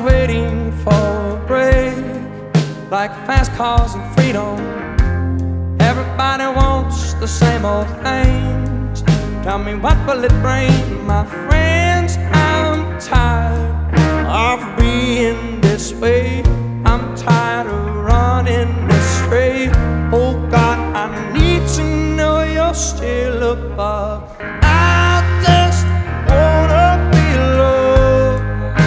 Everybody's waiting for a break, like fast cars and freedom. Everybody wants the same old things. Tell me, what will it bring, my friends? I'm tired of being this way. I'm tired of running this race. Oh God, I need to know you're still above. I just wanna be loved.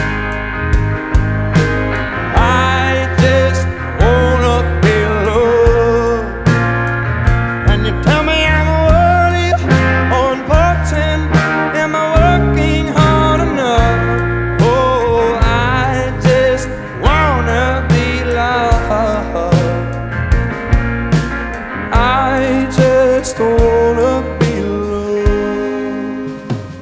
I just wanna be loved. And you tell me I'm worthy or important. Am I working hard enough? Oh, I just wanna be loved. I just wanna be loved.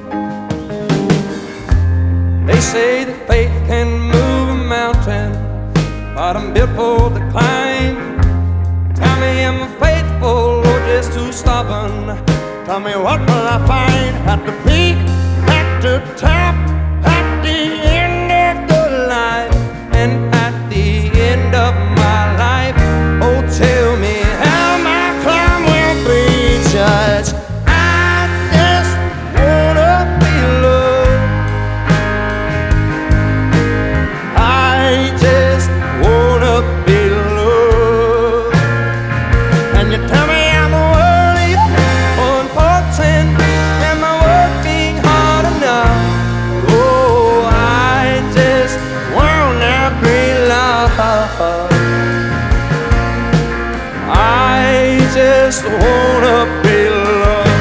They say that faith can move a mountain, but I'm built for the climb. Tell me, am I faithful or just too stubborn? Tell me, what will I find at the peak, at the top, at the end of the line, and at the end of my life? Oh, tell me how my climb will be judged. I just wanna be loved. I just wanna be loved. And you tell me I'm worthy or important. Am I working hard enough? Oh, I just wanna be loved. I just wanna be loved.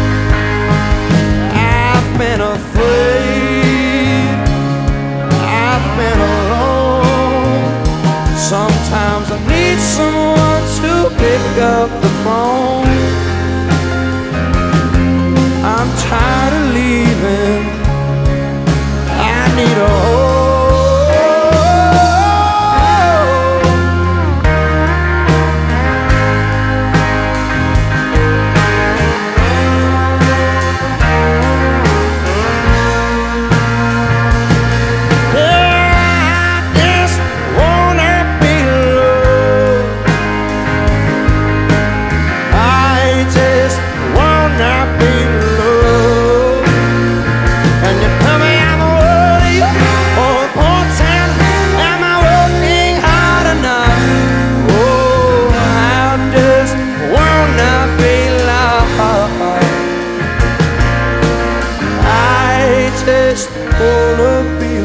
I've been afraid, I've been alone. Sometimes I need someone to pick up the phone. I'm tired of leaving, I need a home. Just wanna be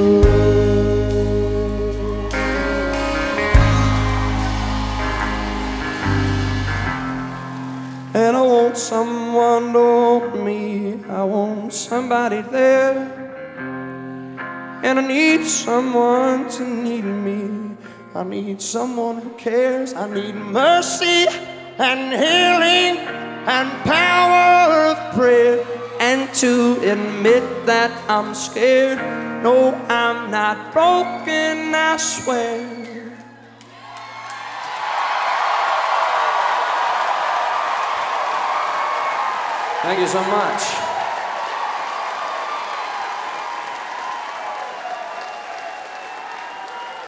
loved. And I want someone to want me. I want somebody there. And I need someone to need me. I need someone who cares. I need mercy and healing and power of prayer. And to admit that I'm scared. No, I'm not broken, I swear. Thank you so much.